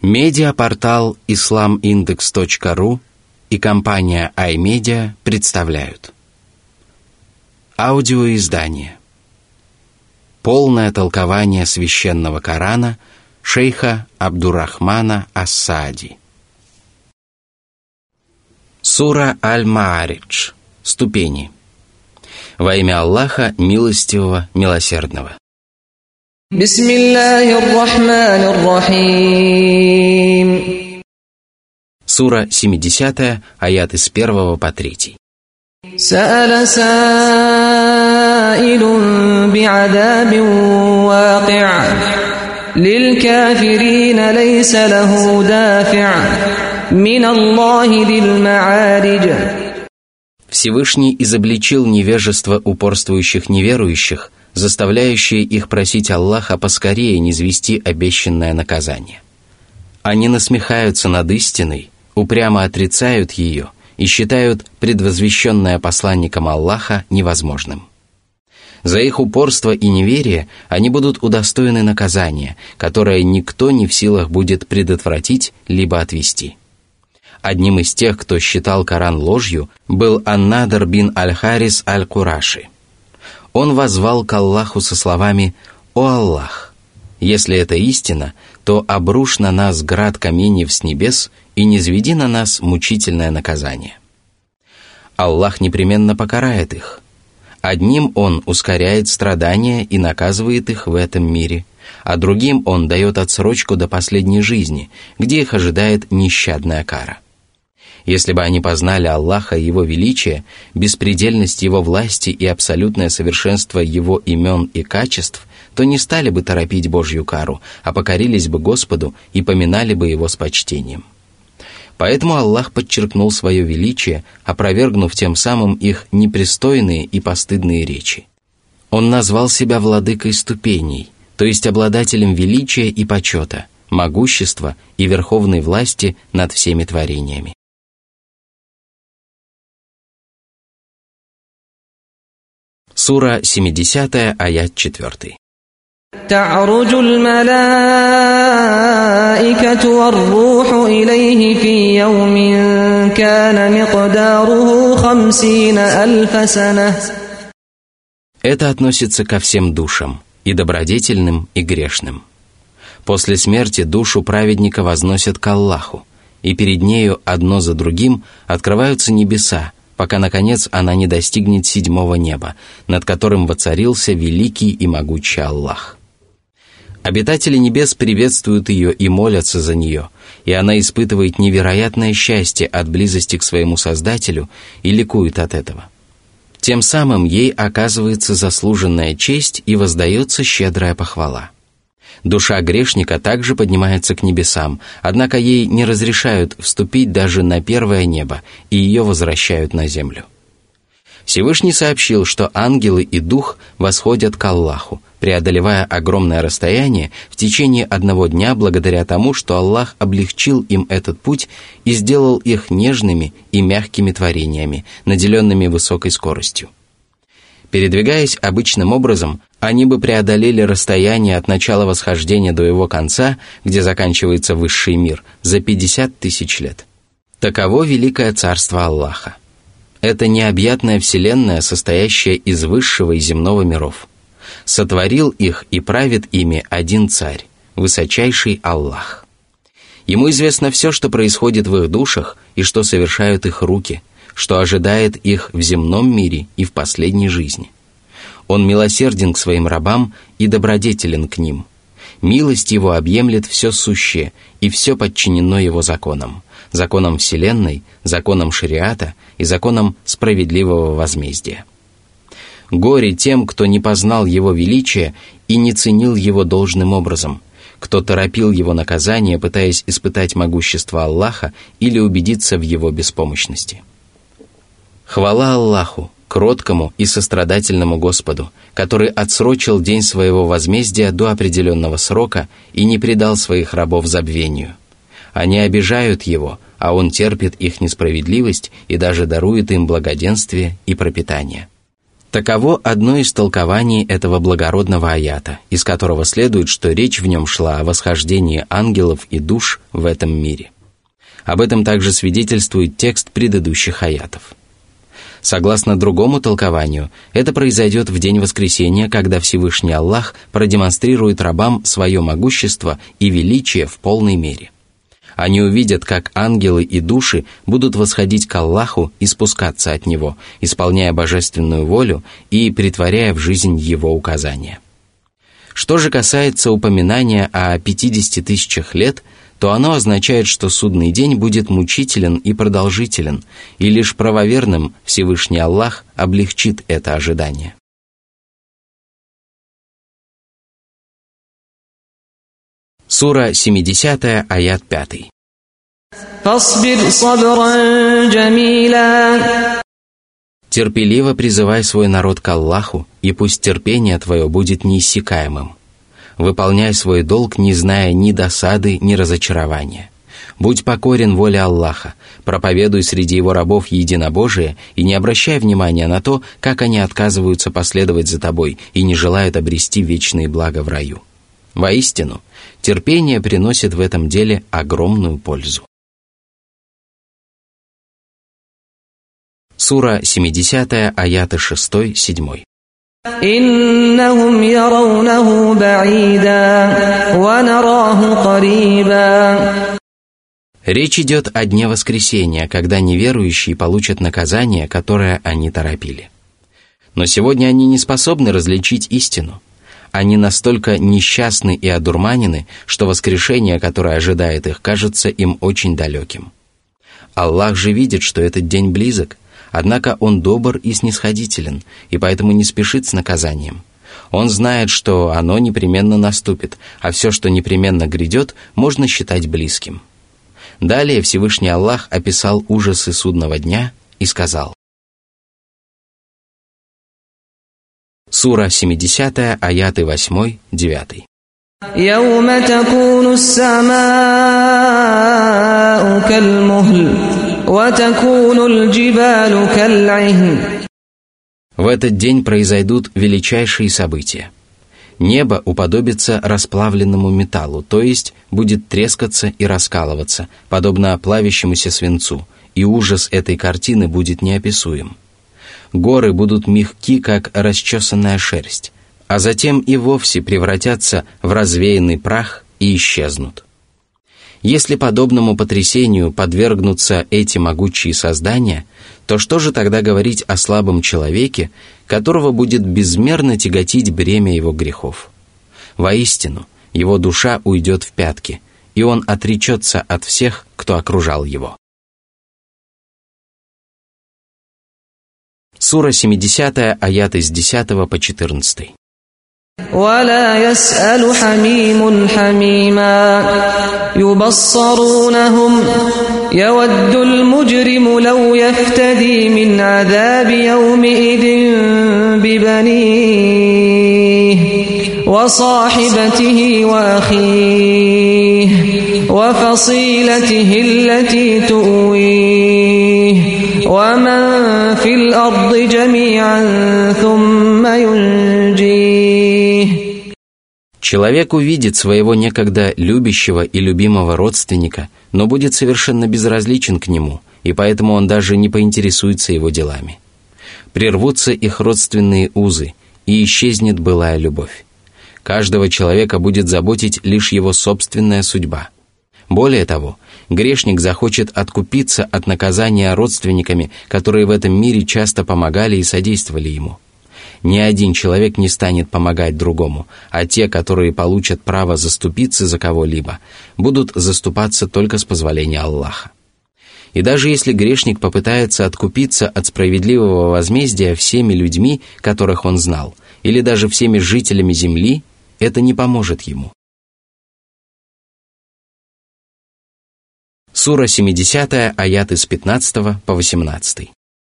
Медиапортал islamindex.ru и компания iMedia представляют аудиоиздание «Полное толкование священного Корана» шейха Абдуррахмана ас-Саади. Сура Аль-Ма'аридж. Ступени. Во имя Аллаха, милостивого, милосердного. Бисмиллахир-рахманир-рахим. Сура 70, аяты с 1 по 3. Са'аля са'илун би'адабин ваqi'а. للكافرين ليس له دافع من الله ذي المعارج. Всевышний изобличил невежество упорствующих неверующих, заставляющие их просить Аллаха поскорее низвести обещанное наказание. Они насмехаются над истиной, упрямо отрицают ее и считают предвозвещенное посланником Аллаха невозможным. За их упорство и неверие они будут удостоены наказания, которое никто не в силах будет предотвратить либо отвести. Одним из тех, кто считал Коран ложью, был Ан-Надр бин Аль-Харис Аль-Кураши. Он воззвал к Аллаху со словами: «О Аллах, если это истина, то обрушь на нас град каменьев с небес и низведи на нас мучительное наказание». Аллах непременно покарает их. Одним Он ускоряет страдания и наказывает их в этом мире, а другим Он дает отсрочку до последней жизни, где их ожидает нещадная кара. Если бы они познали Аллаха и Его величие, беспредельность Его власти и абсолютное совершенство Его имен и качеств, то не стали бы торопить Божью кару, а покорились бы Господу и поминали бы Его с почтением. Поэтому Аллах подчеркнул свое величие, опровергнув тем самым их непристойные и постыдные речи. Он назвал себя владыкой ступеней, то есть обладателем величия и почета, могущества и верховной власти над всеми творениями. Сура 70, аят 4. تعرج الملائكة والروح إليه في يوم كان مقداره 50,000 سنة. Это относится ко всем душам, и добродетельным, и грешным. После смерти душу праведника возносят к Аллаху, и перед нею одно за другим открываются небеса, пока, наконец, она не достигнет 7-го неба, над которым воцарился великий и могучий Аллах. Обитатели небес приветствуют ее и молятся за нее, и она испытывает невероятное счастье от близости к своему Создателю и ликует от этого. Тем самым ей оказывается заслуженная честь и воздается щедрая похвала. Душа грешника также поднимается к небесам, однако ей не разрешают вступить даже на 1-е небо, и ее возвращают на землю. Всевышний сообщил, что ангелы и дух восходят к Аллаху, преодолевая огромное расстояние в течение 1 дня благодаря тому, что Аллах облегчил им этот путь и сделал их нежными и мягкими творениями, наделенными высокой скоростью. Передвигаясь обычным образом, они бы преодолели расстояние от начала восхождения до его конца, где заканчивается высший мир, за 50 тысяч лет. Таково великое царство Аллаха. Это необъятная вселенная, состоящая из высшего и земного миров. Сотворил их и правит ими один царь, высочайший Аллах. Ему известно все, что происходит в их душах и что совершают их руки, что ожидает их в земном мире и в последней жизни. Он милосерден к своим рабам и добродетелен к ним. Милость Его объемлет все сущее, и все подчинено Его законам, законам Вселенной, законам шариата и законам справедливого возмездия. Горе тем, кто не познал Его величия и не ценил Его должным образом, кто торопил Его наказание, пытаясь испытать могущество Аллаха или убедиться в Его беспомощности. Хвала Аллаху, кроткому и сострадательному Господу, который отсрочил день своего возмездия до определенного срока и не предал своих рабов забвению. Они обижают Его, а Он терпит их несправедливость и даже дарует им благоденствие и пропитание. Таково одно из толкований этого благородного аята, из которого следует, что речь в нем шла о восхождении ангелов и душ в этом мире. Об этом также свидетельствует текст предыдущих аятов. Согласно другому толкованию, это произойдет в день воскресения, когда Всевышний Аллах продемонстрирует рабам свое могущество и величие в полной мере. Они увидят, как ангелы и души будут восходить к Аллаху и спускаться от Него, исполняя божественную волю и претворяя в жизнь Его указания. Что же касается упоминания о 50 тысячах лет, то оно означает, что судный день будет мучителен и продолжителен, и лишь правоверным Всевышний Аллах облегчит это ожидание. Сура 70, аят 5. «Терпеливо призывай свой народ к Аллаху, и пусть терпение твое будет неиссякаемым. Выполняй свой долг, не зная ни досады, ни разочарования. Будь покорен воле Аллаха, проповедуй среди его рабов единобожие и не обращай внимания на то, как они отказываются последовать за тобой и не желают обрести вечные блага в раю. Воистину, терпение приносит в этом деле огромную пользу». Сура 70, аяты 6-7. «Иннахум яраунаху ба'ида, ва нараху кариба». Речь идет о дне воскресения, когда неверующие получат наказание, которое они торопили. Но сегодня они не способны различить истину. Они настолько несчастны и одурманены, что воскрешение, которое ожидает их, кажется им очень далеким. Аллах же видит, что этот день близок, однако Он добр и снисходителен, и поэтому не спешит с наказанием. Он знает, что оно непременно наступит, а все, что непременно грядет, можно считать близким. Далее Всевышний Аллах описал ужасы судного дня и сказал. Сура 70, аяты 8-9. «Яума такуну ас-сама'у каль-мухль, ва такуну аль-джибалу каль-ихн». В этот день произойдут величайшие события. Небо уподобится расплавленному металлу, то есть будет трескаться и раскалываться, подобно плавящемуся свинцу, и ужас этой картины будет неописуем. Горы будут мягки, как расчесанная шерсть, а затем и вовсе превратятся в развеянный прах и исчезнут. Если подобному потрясению подвергнутся эти могучие создания, то что же тогда говорить о слабом человеке, которого будет безмерно тяготить бремя его грехов? Воистину, его душа уйдет в пятки, и он отречется от всех, кто окружал его. Сура 70, аяты с 10 по 14. ولا يسأل حميم حميما يبصرونهم يود المجرم لو يفتدي من عذاب يومئذ ببنيه وصاحبته وأخيه وفصيلته التي تؤويه ومن في الأرض جميعا ثم ينجيه. Человек увидит своего некогда любящего и любимого родственника, но будет совершенно безразличен к нему, и поэтому он даже не поинтересуется его делами. Прервутся их родственные узы, и исчезнет былая любовь. Каждого человека будет заботить лишь его собственная судьба. Более того, грешник захочет откупиться от наказания родственниками, которые в этом мире часто помогали и содействовали ему. Ни один человек не станет помогать другому, а те, которые получат право заступиться за кого-либо, будут заступаться только с позволения Аллаха. И даже если грешник попытается откупиться от справедливого возмездия всеми людьми, которых он знал, или даже всеми жителями земли, это не поможет ему. Сура 70, аяты с 15 по 18.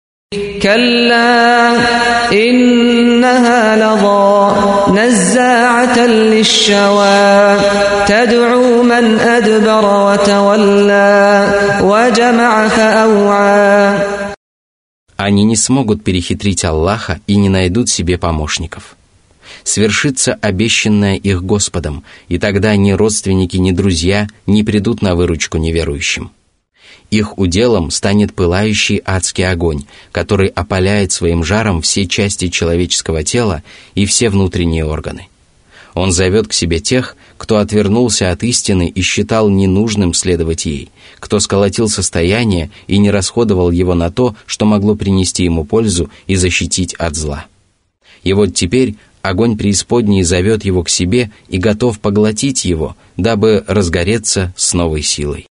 كلا إنها لظى نزاعة للشوى تدعو من أدبر وتولى وجمع فأوعى. Они не смогут перехитрить Аллаха и не найдут себе помощников. Свершится обещанное их Господом, и тогда ни родственники, ни друзья не придут на выручку неверующим. Их уделом станет пылающий адский огонь, который опаляет своим жаром все части человеческого тела и все внутренние органы. Он зовет к себе тех, кто отвернулся от истины и считал ненужным следовать ей, кто сколотил состояние и не расходовал его на то, что могло принести ему пользу и защитить от зла. И вот теперь огонь преисподней зовет его к себе и готов поглотить его, дабы разгореться с новой силой.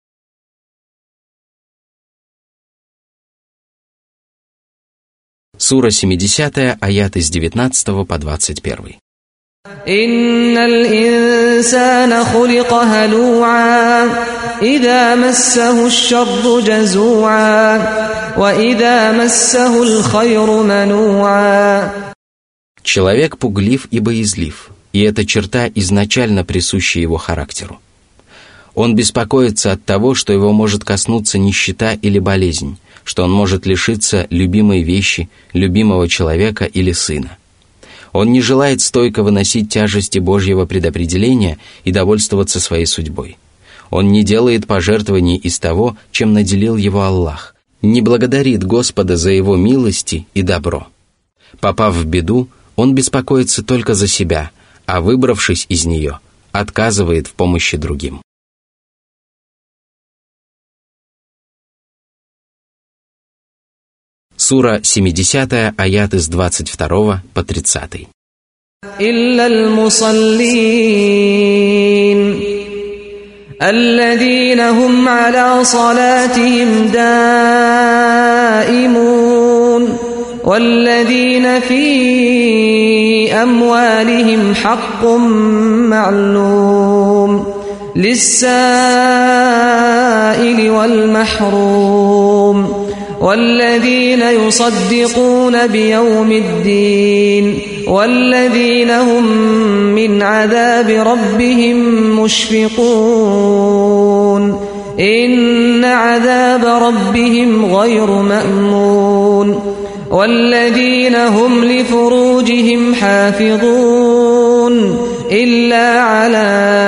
Сура 70, аяты с 19 по 21. إن الإنسان خلق هلوعا إذا مسه الشر جزوعا وإذا مسه الخير منوعا. Человек пуглив и боязлив, и эта черта изначально присуща его характеру. Он беспокоится от того, что его может коснуться нищета или болезнь, что он может лишиться любимой вещи, любимого человека или сына. Он не желает стойко выносить тяжести Божьего предопределения и довольствоваться своей судьбой. Он не делает пожертвований из того, чем наделил его Аллах, не благодарит Господа за его милости и добро. Попав в беду, он беспокоится только за себя, а выбравшись из нее, отказывает в помощи другим. Сура 70, аяты с 22 по 30. إلا المصلين الذين هم على صلاتهم دائمون والذين في أموالهم حق معلوم للسائل والمحروم والذين يصدقون بيوم الدين والذين هم من عذاب ربهم مشفقون إن عذاب ربهم غير مأمون والذين هم لفروجهم حافظون إلا على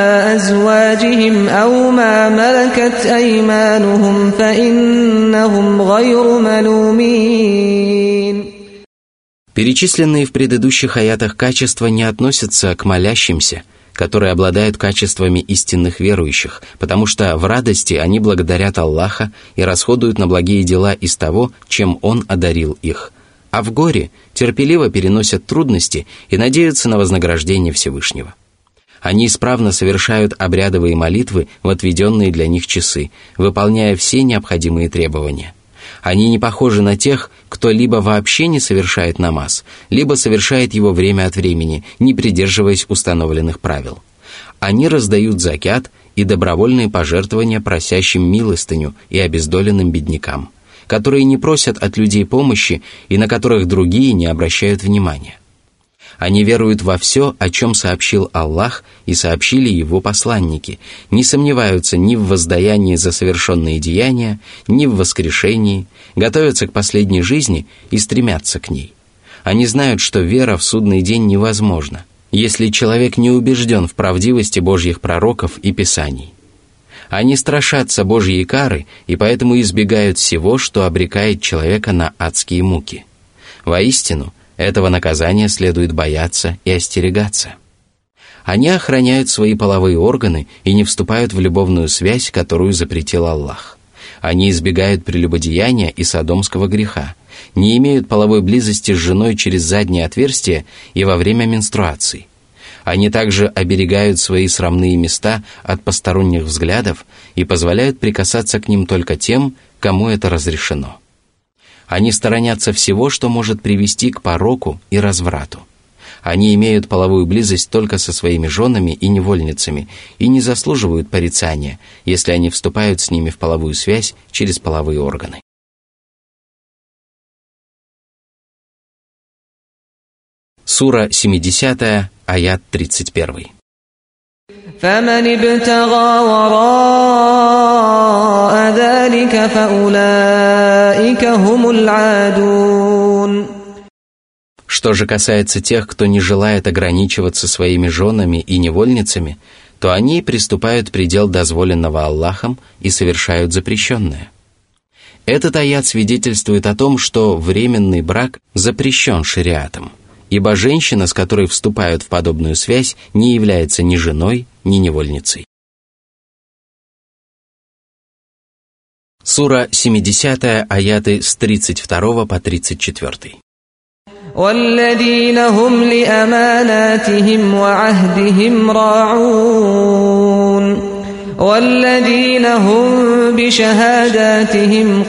أزواجهم أو ما ملكت أيمانهم فإنهم غير ملومين. Перечисленные в предыдущих аятах качества не относятся к молящимся, которые обладают качествами истинных верующих, потому что в радости они благодарят Аллаха и расходуют на благие дела из того, чем Он одарил их, а в горе терпеливо переносят трудности и надеются на вознаграждение Всевышнего. Они исправно совершают обрядовые молитвы в отведенные для них часы, выполняя все необходимые требования. Они не похожи на тех, кто либо вообще не совершает намаз, либо совершает его время от времени, не придерживаясь установленных правил. Они раздают закят и добровольные пожертвования просящим милостыню и обездоленным беднякам, которые не просят от людей помощи и на которых другие не обращают внимания. Они веруют во все, о чем сообщил Аллах и сообщили Его посланники, не сомневаются ни в воздаянии за совершенные деяния, ни в воскрешении, готовятся к последней жизни и стремятся к ней. Они знают, что вера в судный день невозможна, если человек не убежден в правдивости Божьих пророков и Писаний. Они страшатся Божьей кары и поэтому избегают всего, что обрекает человека на адские муки. Воистину, этого наказания следует бояться и остерегаться. Они охраняют свои половые органы и не вступают в любовную связь, которую запретил Аллах. Они избегают прелюбодеяния и содомского греха, не имеют половой близости с женой через заднее отверстие и во время менструации. Они также оберегают свои срамные места от посторонних взглядов и позволяют прикасаться к ним только тем, кому это разрешено. Они сторонятся всего, что может привести к пороку и разврату. Они имеют половую близость только со своими женами и невольницами и не заслуживают порицания, если они вступают с ними в половую связь через половые органы. Сура 70, аят 31. فمن ابتغى وراء ذلك فأولئك أولئك هم العادون. Что же касается тех, кто не желает ограничиваться своими женами и невольницами, то они приступают предел дозволенного Аллахом и совершают запрещенное. Этот аят свидетельствует о том, что временный брак запрещен шариатом, ибо женщина, с которой вступают в подобную связь, не является ни женой, ни невольницей. Сура 70, аяты с 32 по 34. والذين هم لأماناتهم وعهدهم راعون والذين هم بشهاداتهم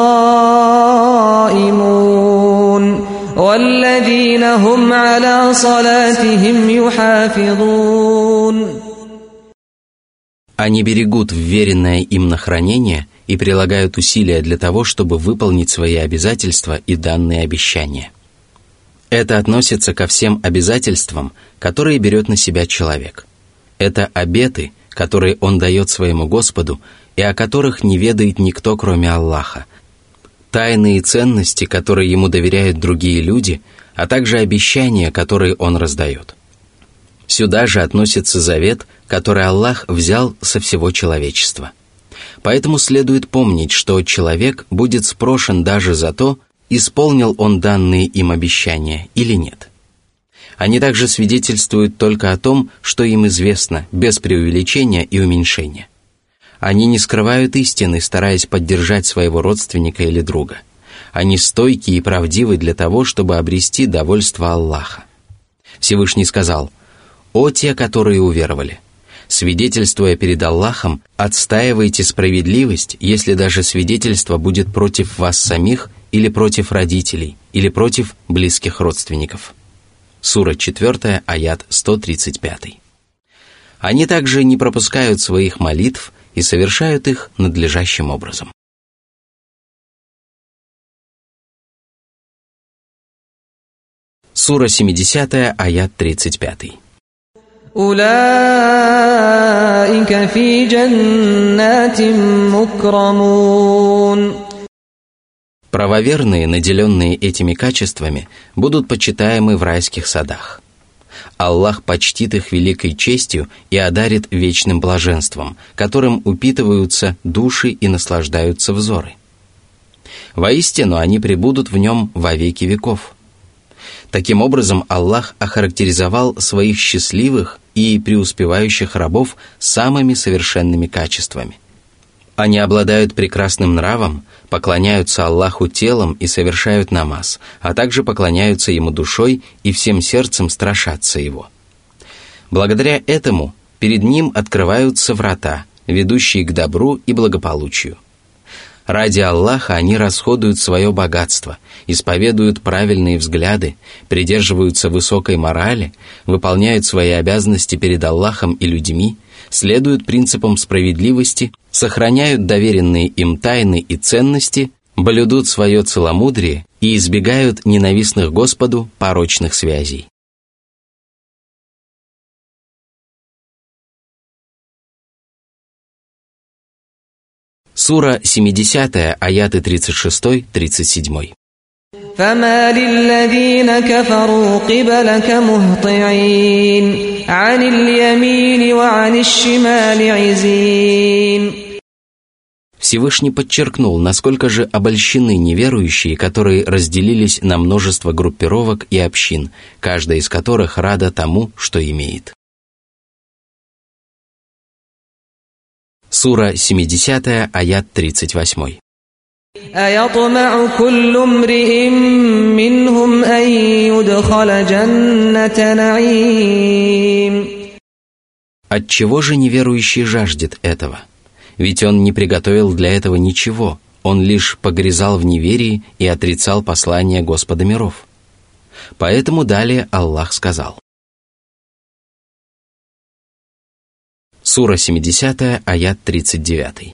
قائمون والذين هم على صلاتهم يحافظون. Они берегут вверенное им на хранение и прилагают усилия для того, чтобы выполнить свои обязательства и данные обещания. Это относится ко всем обязательствам, которые берет на себя человек. Это обеты, которые он дает своему Господу и о которых не ведает никто, кроме Аллаха. Тайные ценности, которые ему доверяют другие люди, а также обещания, которые он раздает. Сюда же относится завет, который Аллах взял со всего человечества. Поэтому следует помнить, что человек будет спрошен даже за то, исполнил он данные им обещания или нет. Они также свидетельствуют только о том, что им известно, без преувеличения и уменьшения. Они не скрывают истины, стараясь поддержать своего родственника или друга. Они стойки и правдивы для того, чтобы обрести довольство Аллаха. Всевышний сказал: «О те, которые уверовали! Свидетельствуя перед Аллахом, отстаивайте справедливость, если даже свидетельство будет против вас самих или против родителей, или против близких родственников». Сура 4, аят 135. Они также не пропускают своих молитв и совершают их надлежащим образом. Сура 70, аят 35. أولئك في جنات مكرمون. Правоверные, наделенные этими качествами, будут почитаемы в райских садах. Аллах почтит их великой честью и одарит вечным блаженством, которым упитываются души и наслаждаются взоры. Воистину, они пребудут в нем во веки веков. Таким образом, Аллах охарактеризовал своих счастливых и преуспевающих рабов самыми совершенными качествами. Они обладают прекрасным нравом, поклоняются Аллаху телом и совершают намаз, а также поклоняются Ему душой и всем сердцем страшатся Его. Благодаря этому перед Ним открываются врата, ведущие к добру и благополучию. Ради Аллаха они расходуют свое богатство, исповедуют правильные взгляды, придерживаются высокой морали, выполняют свои обязанности перед Аллахом и людьми, следуют принципам справедливости, сохраняют доверенные им тайны и ценности, блюдут свое целомудрие и избегают ненавистных Господу порочных связей. Сура 70, аяты 36-37. فما للذين كفروا قبلك مهطعين عن اليمين وعن الشمال عزين. Всевышний подчеркнул, насколько же обольщены неверующие, которые разделились на множество группировок и общин, каждая из которых рада тому, что имеет. Сура 70, аят 38. أيطمع كل امرئ منهم أن يدخل جنة نعيم. Отчего же неверующий жаждет этого? Ведь он не приготовил для этого ничего, он лишь погрязал в неверии и отрицал послание Господа миров. Поэтому далее Аллах сказал. Сура 70, аят 39.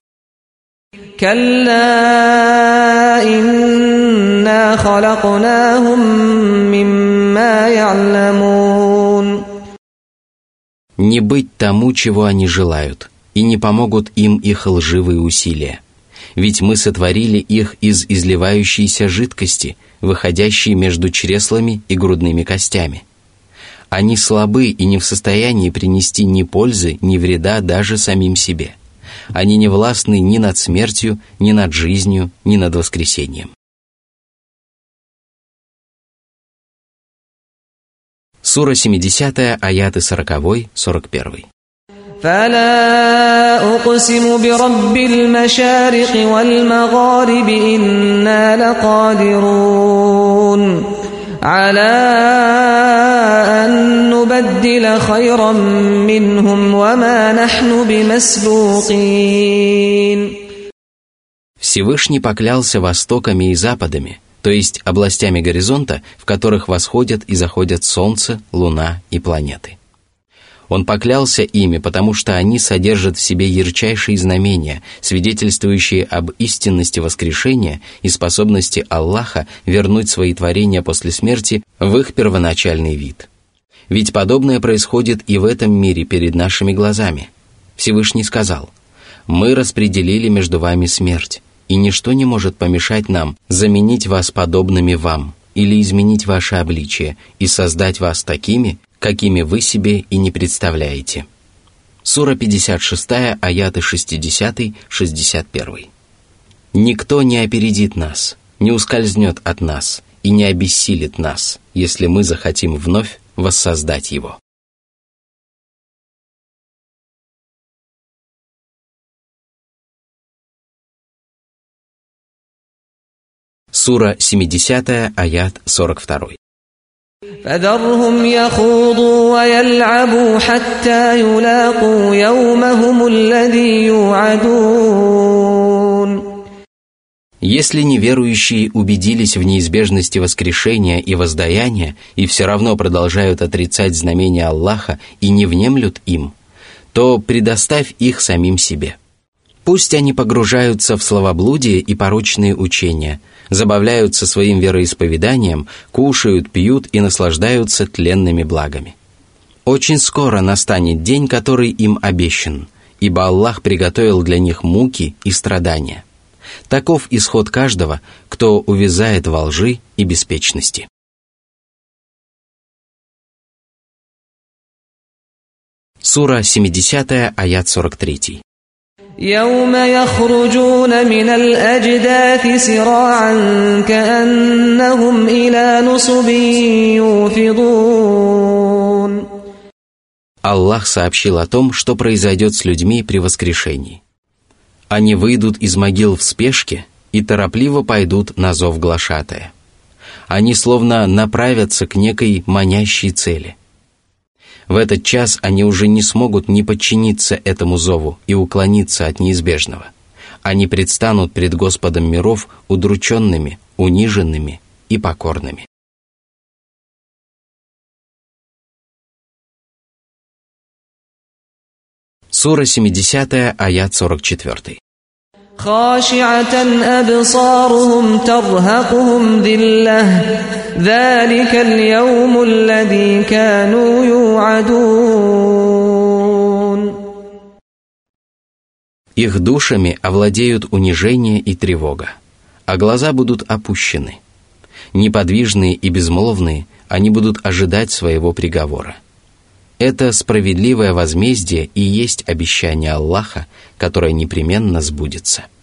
كلا إنا خلقناهم مما يعلمون. Не быть тому, чего они желают, и не помогут им их лживые усилия. Ведь мы сотворили их из изливающейся жидкости, выходящей между чреслами и грудными костями. Они слабы и не в состоянии принести ни пользы, ни вреда даже самим себе. Они не властны ни над смертью, ни над жизнью, ни над воскресением. Сура 70, аяты 40-41. فلا أقسم برب المشارق والمغارب إنا لقادرون على أن نبدل خيرا منهم وما نحن بمسبوقين. Всевышний поклялся востоками и западами, то есть областями горизонта, в которых восходят и заходят солнце, луна и планеты. Он поклялся ими, потому что они содержат в себе ярчайшие знамения, свидетельствующие об истинности воскрешения и способности Аллаха вернуть свои творения после смерти в их первоначальный вид. Ведь подобное происходит и в этом мире перед нашими глазами. Всевышний сказал: «Мы распределили между вами смерть, и ничто не может помешать нам заменить вас подобными вам или изменить ваше обличие и создать вас такими, какими вы себе и не представляете». Сура 56, аяты 60-61. «Никто не опередит нас, не ускользнет от нас и не обессилит нас, если мы захотим вновь воссоздать его». Сура 70, аят 42. فذرهم يخوضوا ويلعبوا حتى يلاقوا يومهم الذي يوعدون. Если неверующие убедились в неизбежности воскрешения и воздаяния и все равно продолжают отрицать знамения Аллаха и не внемлют им, то предоставь их самим себе. Пусть они погружаются в словоблудие и порочные учения, забавляются своим вероисповеданием, кушают, пьют и наслаждаются тленными благами. Очень скоро настанет день, который им обещан, ибо Аллах приготовил для них муки и страдания. Таков исход каждого, кто увязает во лжи и беспечности. Сура 70, аят 43. يوم يخرجون من الأجداث سراعا كأنهم إلى نصب يوفضون. Аллах сообщил о том, что произойдет с людьми при воскрешении. Они выйдут из могил в спешке и торопливо пойдут на зов глашатая. Они словно направятся к некой манящей цели. В этот час они уже не смогут не подчиниться этому зову и уклониться от неизбежного. Они предстанут пред Господом миров удрученными, униженными и покорными. Сура 70, аят 44. خاشعة أبصارهم ترهقهم ذلة ذلك اليوم الذي كانوا يوعدون. Их душами овладеют унижение и тревога, а глаза будут опущены. Неподвижные и безмолвные, они будут ожидать своего приговора. Это справедливое возмездие и есть обещание Аллаха, которое непременно сбудется.